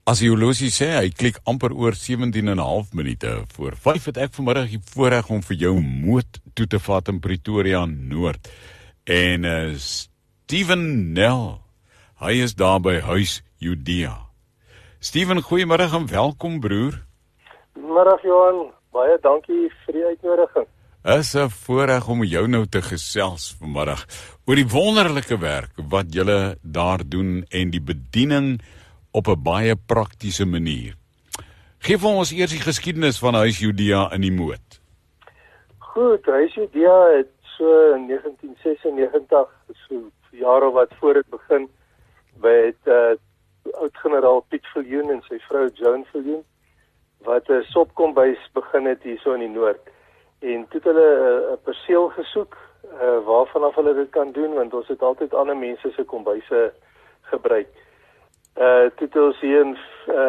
As die horlosie sê, hy klik amper oor 17,5 minute voor 5 het ek vanmiddag die voorreg om vir jou moot toe te vat in Pretoria Noord. En Steven Nel, hy is daar by Huis Judea. Steven, goeiemiddag en welkom broer. Middag Johan, baie dankie vir die uitnodiging. Is 'n voorreg om jou nou te gesels vanmiddag oor die wonderlike werk wat julle daar doen en die bediening op 'n baie praktiese manier. Geef vir ons eers die geskiedenis van Huis Judea in die Moot. Goed, Huis Judea het so in 1996, so jare wat voor dit begin, by het oud-generaal Piet Viljoen en sy vrou Joan Viljoen, wat 'n sopkombuis begin het hier so in die Noord. En toe het hulle 'n perseel gesoek, waarvanaf hulle dit kan doen, want ons het altyd ander mense se kombuise gebruik. Toe het ons hier in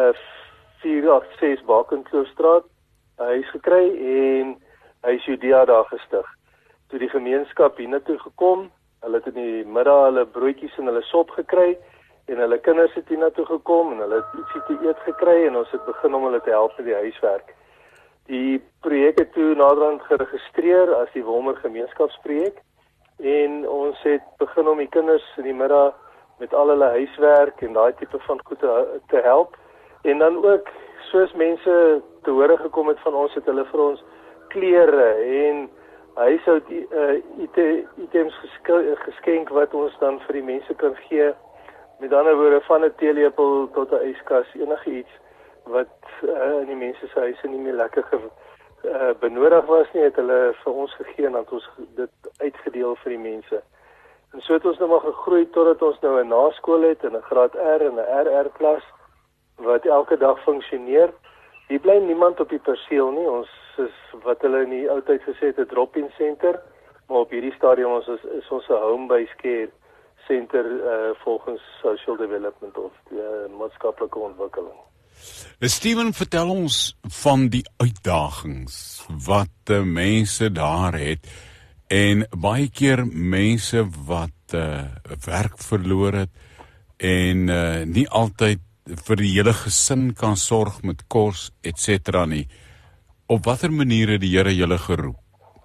486 Bakenkloof-straat 'n huis gekry en Huis Judea daar gestig. Toe die gemeenskap hiernatoe gekom, hulle het in die middag hulle broodjies en hulle sop gekry en hulle kinders het hiernatoe gekom en hulle het ietsie te eet gekry en ons het begin om hulle te help met die huiswerk. Die projek het toe naderhand geregistreer as die Wolmer gemeenskapsprojek en ons het begin om die kinders in die middag met al hulle huiswerk en daai tipe van goed te help. En dan ook, soos mense te hore gekom het van ons, het hulle vir ons klere en huishoud items geskenk wat ons dan vir die mense kan gee. Met ander woorde, van 'n teelepel tot 'n yskas, enige iets wat in die mense se huise nie meer lekker benodig was nie, het hulle vir ons gegee en het ons dit uitgedeel vir die mense. En so het ons nou maar gegroei totdat ons nou 'n naskool het en 'n graad R en 'n RR klas wat elke dag funksioneer. Hier bly niemand op die perseel nie. Ons is wat hulle in die ou tyd gesê het 'n drop-in center, maar op hierdie stadium is ons 'n home-based care center volgens social development of maatskaplike ontwikkeling. Steven, vertel ons van die uitdagings wat mense daar het en baie keer mense wat werk verloor het en nie altyd vir die hele gesin kan sorg met kos etc. nie. Op watter manier het die Here julle geroep?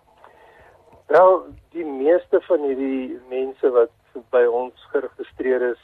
Wel, die meeste van hierdie mense wat by ons geregistreer is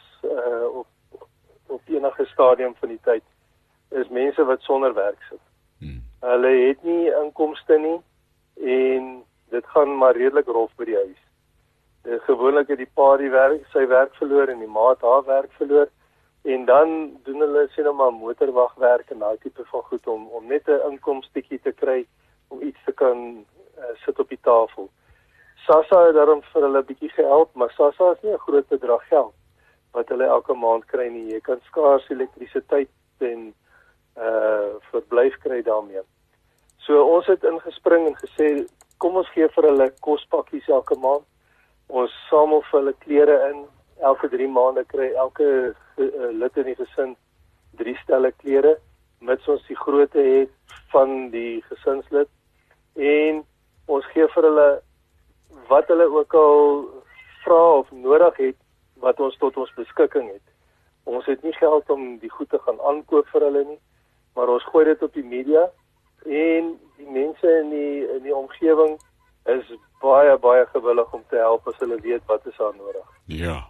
op enige stadium van die tyd, is mense wat sonder werk sit. Hulle het nie inkomste nie en dit gaan maar redelik rof by die huis. Gewoonlik het die pa sy werk verloor en die ma het haar werk verloor en dan doen hulle sê nou maar motorwagwerk en daai tipe van goed om net 'n inkomstetjie te kry om iets te kan sit op die tafel. SASSA het daarom vir hulle 'n bietjie gehelp, maar SASSA is nie 'n groot bedrag geld wat hulle elke maand kry nie. Jy kan skaars elektrisiteit en verblyf kry daarmee. So ons het ingespring en gesê, kom ons gee vir hulle kospakkies elke maand. Ons samel vir hulle klere in. Elke 3 maande kry elke lid in die gesin 3 stelle klere, mits ons die grootte het van die gesinslid. En ons gee vir hulle wat hulle ook al vra of nodig het, wat ons tot ons beskikking het. Ons het nie geld om die goed te gaan aankoop vir hulle nie, maar ons gooi dit op die media en die mense in die omgewing is baie gewillig om te help as hulle weet wat is daar nodig. Ja.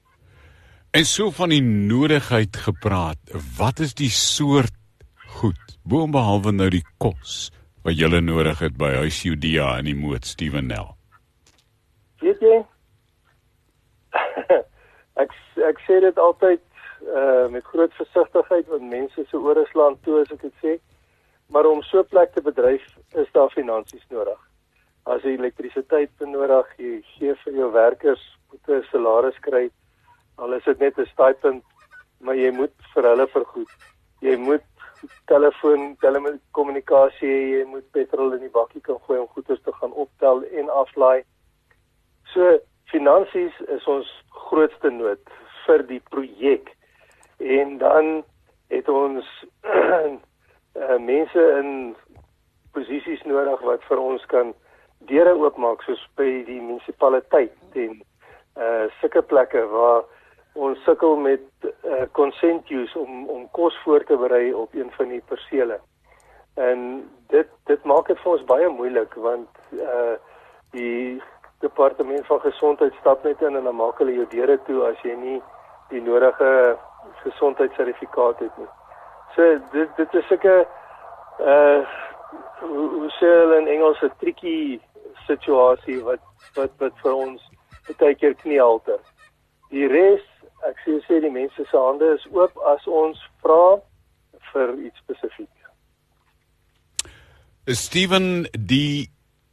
En so van die nodigheid gepraat, wat is die soort goed, boonbehalwe nou die kos, wat julle nodig het by Huis Judea in die Moot, Steven Nel? Weet jy, ek sê dit altyd met groot versigtigheid, want mense se ore slaan toe as ek dit sê, maar om so 'n plek te bedryf, is daar finansies nodig. As jy elektrisiteit benodig, jy gee vir jou werkers, moet 'n salaris kry, al is dit net 'n stipend, maar jy moet vir hulle vergoed. Jy moet telekommunikasie hê, jy moet petrol in die bakkie kan gooi om goederes te gaan optel en aflaai. So, finansies is ons grootste nood vir die projek. En dan het ons mense in posisies nodig wat vir ons kan deure oopmaak, soos by die munisipaliteit en sulke plekke waar Ons sukkel met consent use om kos voor te berei op een van die persele. En dit maak dit vir ons baie moeilik, want die departement van gesondheid stap net in en dan maak hulle jou deure toe as jy nie die nodige gesondheidssertifikaat het nie. So dit is sulke hoe sê hulle in Engels 'n tricky situasie wat vir ons baie keer kniehalter. Die res, ek sê die mense se hande is oop as ons vra vir iets spesifiek. Steven, die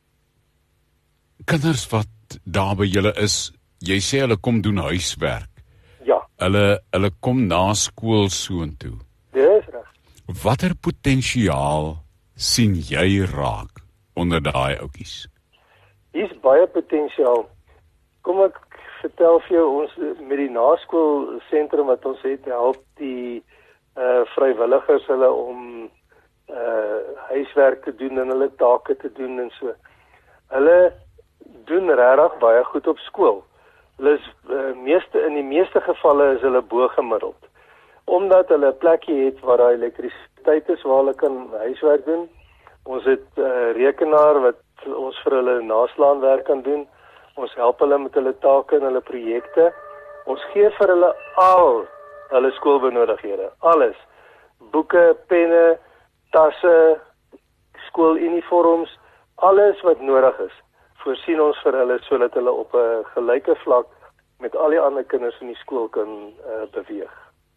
kinders wat daar by julle is, jy sê hulle kom doen huiswerk. Ja. Hulle kom na skool soontoe. Dis reg. Watter potensiaal sien jy raak onder daai ouetjies? Hier's baie potensiaal. Kom ek vertel vir jou, ons met die naskoolsentrum wat ons het, help die vrywilligers hulle om huiswerk te doen en hulle take te doen en so. Hulle doen regtig baie goed op skool. Hulle is in die meeste gevalle is hulle bo gemiddeld. Omdat hulle 'n plekkie het waar daar elektrisiteit is waar hulle kan huiswerk doen. Ons het rekenaar wat ons vir hulle naslaanwerk kan doen. Ons help hulle met hulle take en hulle projekte. Ons gee vir hulle al hulle skoolbenodighede, alles. Boeke, penne, tasse, skooluniforms, alles wat nodig is, voorsien ons vir hulle sodat hulle op 'n gelyke vlak met al die ander kinders in die skool kan beweeg.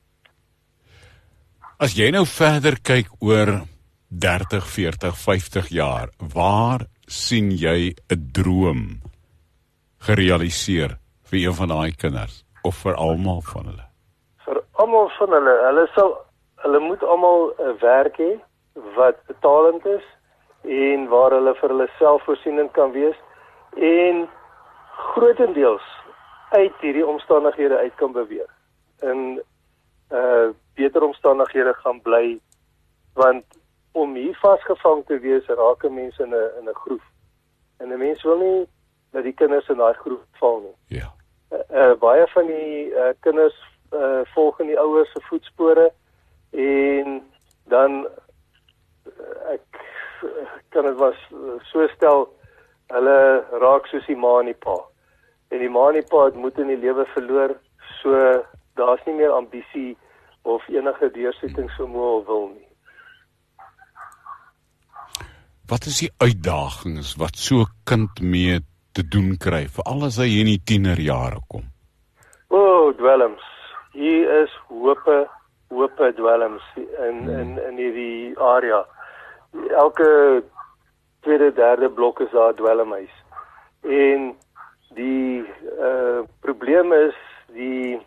As jy nou verder kyk oor 30, 40, 50 jaar, waar sien jy 'n droom gerealiseer vir een van daai kinders of vir almal van hulle? Vir almal van hulle, hulle moet almal 'n werk hê wat betalend is en waar hulle vir hulle selfvoorsienend kan wees en grootendeels uit hierdie omstandighede uit kan beweeg. En beter omstandighede gaan bly, want om hier vasgevang te wees raak mense in 'n groef. En 'n mens wil nie dat die kinders in daai groef val nie. Ja. Baie van die kinders volg in die ouers se voetspore en dan ek kan dit was so stel, hulle raak soos die ma en die pa. En die ma en die pa het moed in die lewe verloor, so daar's nie meer ambisie of enige deursettingsvermoë of wil nie. Wat is die uitdagings wat so 'n kind mee te doen kry, veral as hy in die tienerjare kom? Dwelms. Hier is hope dwelms in hierdie area. Elke tweede, derde blok is daar 'n dwelmhuis. En die probleem is die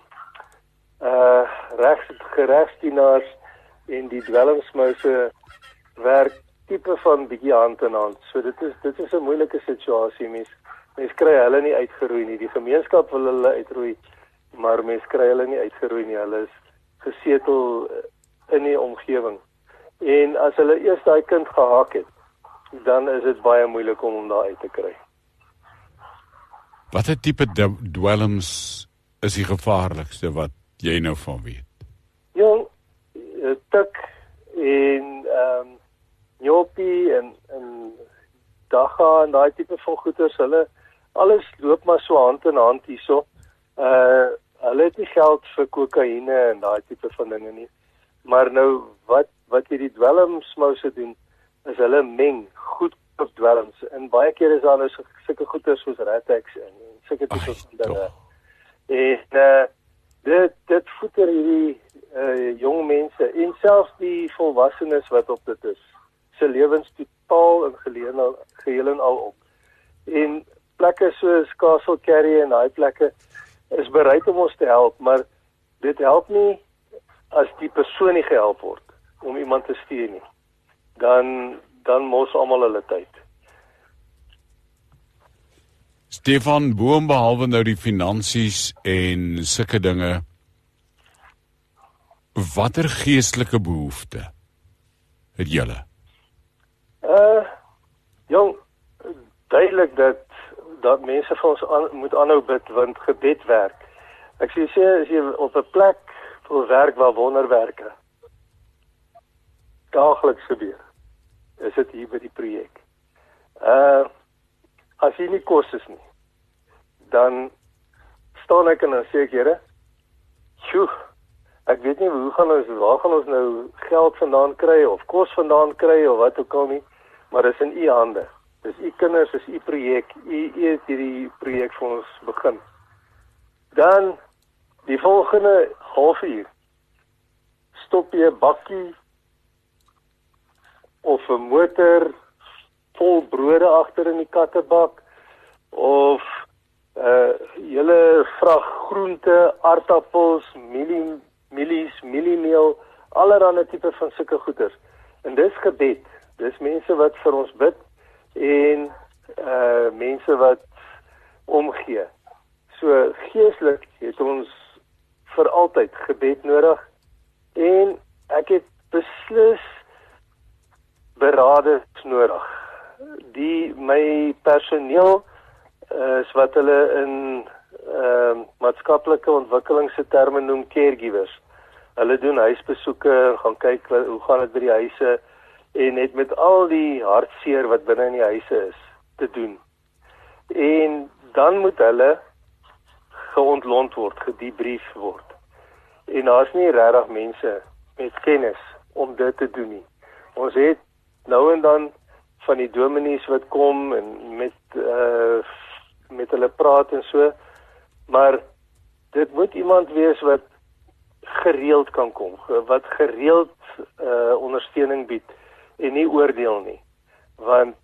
geregtsdienaars en die dwelmsmouse werk tipe van bietjie hand in hand. So dit is 'n moeilike situasie. Mens kry hulle nie uitgeroei nie. Die gemeenskap wil hulle uitroei, maar mens kry hulle nie uitgeroei nie. Hulle is gesetel in die omgewing. En as hulle eers daai kind gehaak het, dan is dit baie moeilik om hom daar uit te kry. Watter tipe dwelms is die gevaarlikste wat jy nou van weet? Jong, tik en njoppie en dagga en daai tipe van goeders, alles loop maar so hand in hand hierso. Hulle het nie geld vir kokaine en daai tipe van dinge nie. Maar nou wat hierdie dwelmsmouse doen, is hulle meng goed op dwelms. En baie keer is daar nou sulke goeders soos Ratex en sulke tipe van dinge. En dit voeder hierdie jong mense en selfs die volwassenes wat op dit is, se lewens totaal en geheel en al op. En plekke soos Castle Carry en daai plekke is bereid om ons te help, maar dit help nie as die persoon nie gehelp word om iemand te stuur nie. Dan mos almal hulle tyd. Stefan, behalwe nou die finansies en sulke dinge, watter geestelike behoefte het julle? Jong, duidelik dat mense vir ons moet aanhou bid, want gebed werk. Ek sê as jy op 'n plek wil werk waar wonderwerke daagliks gebeur, is dit hier by die projek. As jy nie kos is nie, dan staan ek en dan sê ek, Here, ek weet nie waar gaan ons nou geld vandaan kry, of kos vandaan kry, of wat ook al nie, maar dis in u hande. Dis u kinders, dis u projek, u het hierdie projek vir ons begin. Dan, die volgende halfuur, stop jy 'n bakkie, of 'n motor, vol brode agter in die kattebak, of hele vrag groente, aardappels, mieliemeel, allerlei tipe van sulke goeders. En dis gebed. Dis mense wat vir ons bid en mense wat omgee. So geestelik het ons vir altyd gebed nodig en ek het beslis beraders nodig. My personeel is wat hulle in maatskaplike ontwikkeling se terme noem caregivers. Hulle doen huisbesoeke, gaan kyk hoe gaan dit by die huise en het met al die hartseer wat binne in die huise is te doen. En dan moet hulle geontlont word, gedebrief word. En daar's nie regtig mense met kennis om dit te doen nie. Ons het nou en dan van die dominees wat kom en met hulle praat en so, maar dit moet iemand wees wat gereeld kan kom, wat gereeld ondersteuning bied en nie oordeel nie. Want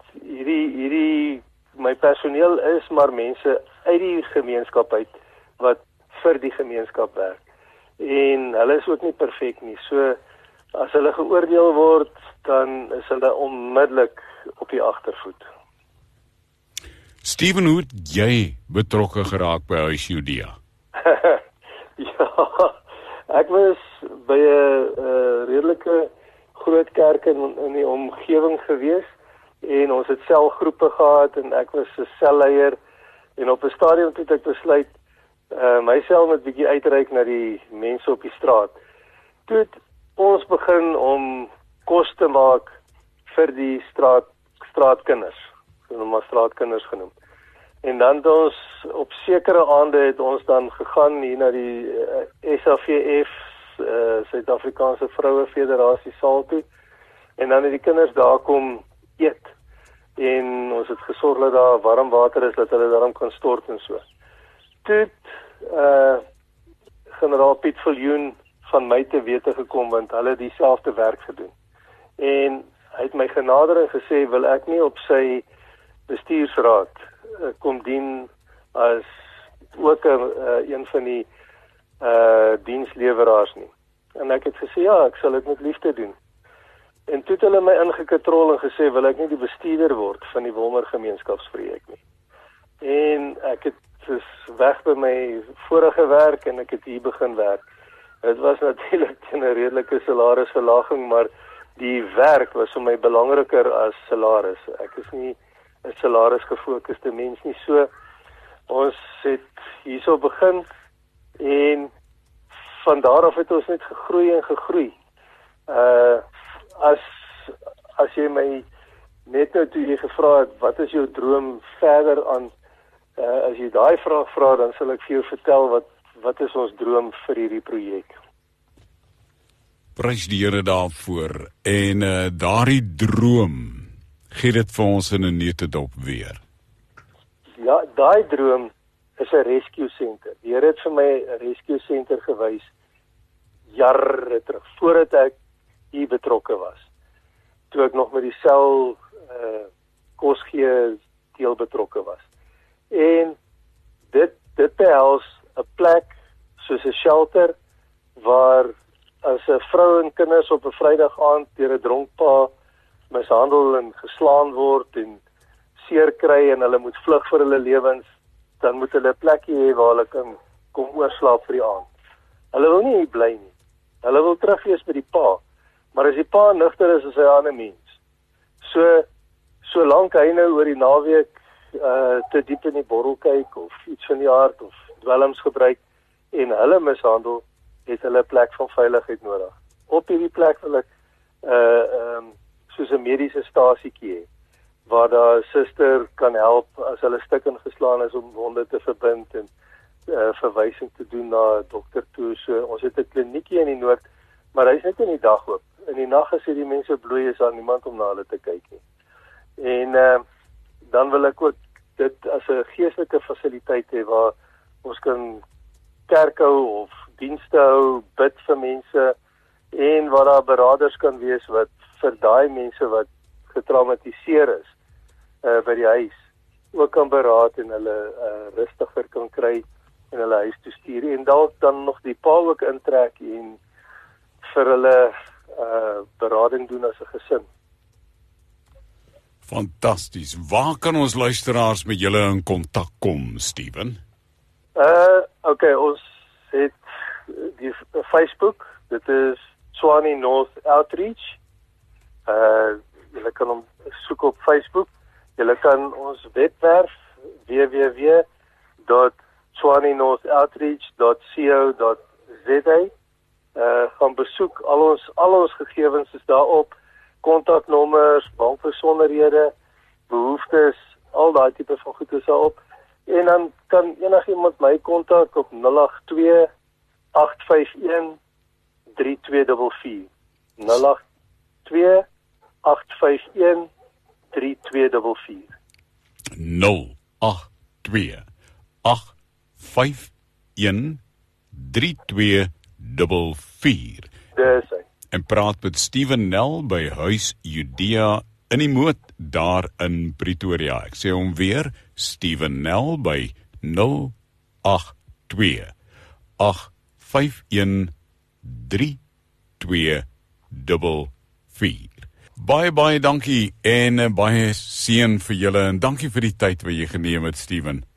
my personeel is maar mense uit die gemeenskap uit wat vir die gemeenskap werk. En hulle is ook nie perfek nie. So as hulle geoordeel word, dan is hulle onmiddellik op die agtervoet. Steven, hoe het jy betrokke geraak by Huis Judea? Ja, ek was by 'n redelike groot kerk in die omgewing gewees en ons het selgroepe gehad en ek was 'n selleier en op 'n stadium toe het ek besluit my sel moet bietjie uitreik na die mense op die straat. Toe het ons begin om kos te maak vir die straatkinders. Maar straatkinders genoem. En dan het ons op sekere aande het ons dan gegaan hier na die SAVF, Suid-Afrikaanse Vroue Federasie saal toe. En dan het die kinders daar kom eet. En ons het gesorg dat daar warm water is, dat hulle daarom kan stort en so. Toe het generaal Piet Viljoen van my te wete gekom, want hulle het dieselfde werk gedoen. En hy het my genader en gesê, wil ek nie op sy bestuursraad kom dien as ook een van die diensleweraars nie. En ek het gesê, ja, ek sal dit met liefde doen. En toe het hulle my ingekatrol en gesê, wil ek nie die bestuurder word van die Wilmer gemeenskapsprojek nie. En ek het weg by my vorige werk en ek het hier begin werk. Dit was natuurlik teen 'n redelike salarisverlaging, maar die werk was vir my belangriker as salaris. Ek is nie 'n salarisgefokusde mens nie. So, ons het hierso begin en van daar af het ons net gegroei en gegroei. As jy my net nou toe jy gevra het, wat is jou droom verder aan, as jy daai vraag vra, dan sal ek vir jou vertel wat is ons droom vir hierdie projek. Prys die Here daarvoor. En daardie droom, gee dit vir ons in 'n neutedop weer. Ja, daai droom is 'n rescue center. Die Here het vir my 'n rescue center gewys jare terug, voordat ek hier betrokke was. Toe ek nog met die sel kosgee deel betrokke was. En dit behels 'n plek soos 'n shelter waar as 'n vrou en kinders op 'n Vrydag aand deur 'n dronk pa mishandel en geslaan word en seer kry en hulle moet vlug vir hulle lewens, dan moet hulle 'n plekkie hê waar hulle kan kom oorslaap vir die aand. Hulle wil nie hier bly nie. Hulle wil terug wees by die pa. Maar as die pa nugter is hy 'n ander mens. Solank hy nou oor die naweek te diep in die borrel kyk of iets van die aard of dwelms gebruik, en hulle mishandel, het hulle 'n plek van veiligheid nodig. Op hierdie plek wil ek soos 'n mediese stasietjie hê, waar daar 'n suster kan help as hulle stuk ingeslaan is om wonde te verbind en verwysing te doen na 'n dokter toe. So ons het 'n kliniekie in die noord, maar hy's net in die dag oop. In die nag as die mense bloei, is daar niemand om na hulle te kyk nie. En dan wil ek ook dit as 'n geestelike fasiliteit hê waar ons kan kerk hou of dienste hou, bid vir mense en waar daar beraders kan wees wat vir daai mense wat getraumatiseer is by die huis ook kan beraad en hulle rustiger kan kry en hulle huis toe stuur en dalk dan nog die pa ook intrek en vir hulle berading doen as 'n gesin. Fantasties. Waar kan ons luisteraars met julle in kontak kom, Steven? Okay, ons het die Facebook, dit is Tshwane North Outreach. Julle kan hom soek op Facebook. Julle kan ons webwerf www.tshwanenorthoutreach.co.za gaan besoek. Al ons gegevens is daarop. Kontaknommers, bankbesonderhede, behoeftes, al daai tipe van goed is daarop. En dan kan enigiemand my kontak op 082 851 3244. 082 851 3244. 082 851 3244. Dis hy. En praat met Steven Nel by Huis Judea in die Moot daar in Pretoria. Ek sê hom weer, Steven Nel by 082 851 3244. Baie dankie en baie seën vir julle en dankie vir die tyd wat jy geneem het, Steven.